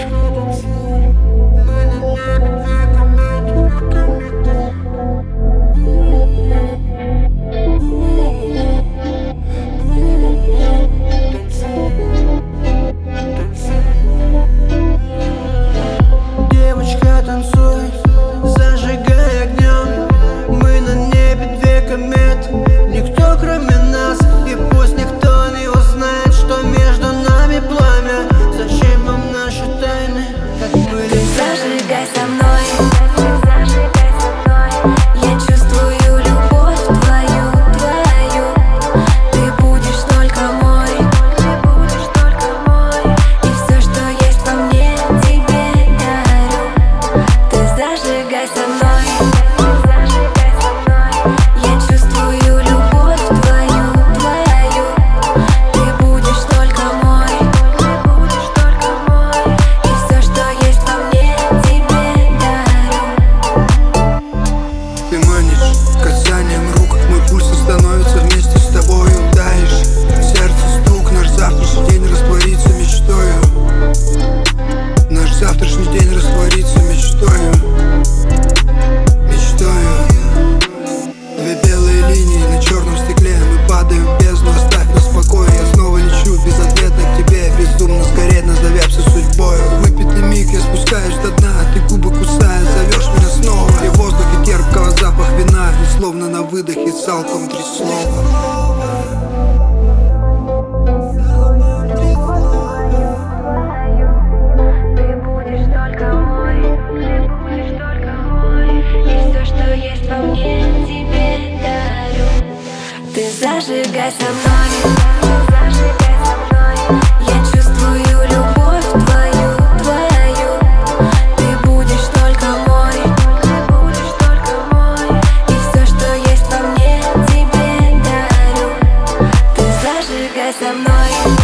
Девочка, танцуй, зажигай огнем. Мы на небе две кометы, никто кроме нас. И пусть никто не узнает, что между нами пламя. Зачем вам наши тайны, как были? Зажигай со мной, зажигай со мной. Я чувствую любовь твою, твою. Ты будешь только мой, ты будешь только мой. И все, что есть во мне, тебе дарю. Ты зажигай со мной, зажигай со мной. Я чувствую любовь твою, твою. Ты будешь только мой, ты будешь только мой. И все, что есть во мне, тебе дарю. Ты манишь касанием рук, мой пульс становится вместе с тобою. Таешь, сердце стук, наш завтрашний день растворится мечтою. Наш завтрашний день растворится мечтою. Мечтою. Две белые линии на черном стекле. Мы падаем в бездну, оставь нас в покое. Я снова лечу безответно к тебе. Безумно сгореть, назовемся судьбою. Выпитый миг, я спускаюсь до дна. Ты губы кусая, зовешь меня снова. И в воздухе терпкого запах вина. И словно на выдохе салком три слова. Ты будешь только мой, ты будешь только мой. И все, что есть во мне, тебе дарю. Ты зажигай со мной, зажигай со мной. Я чувствую любовь твою, твою. Ты будешь только мой, ты будешь только мой. И все, что есть во мне, тебе дарю. Ты зажигай со мной.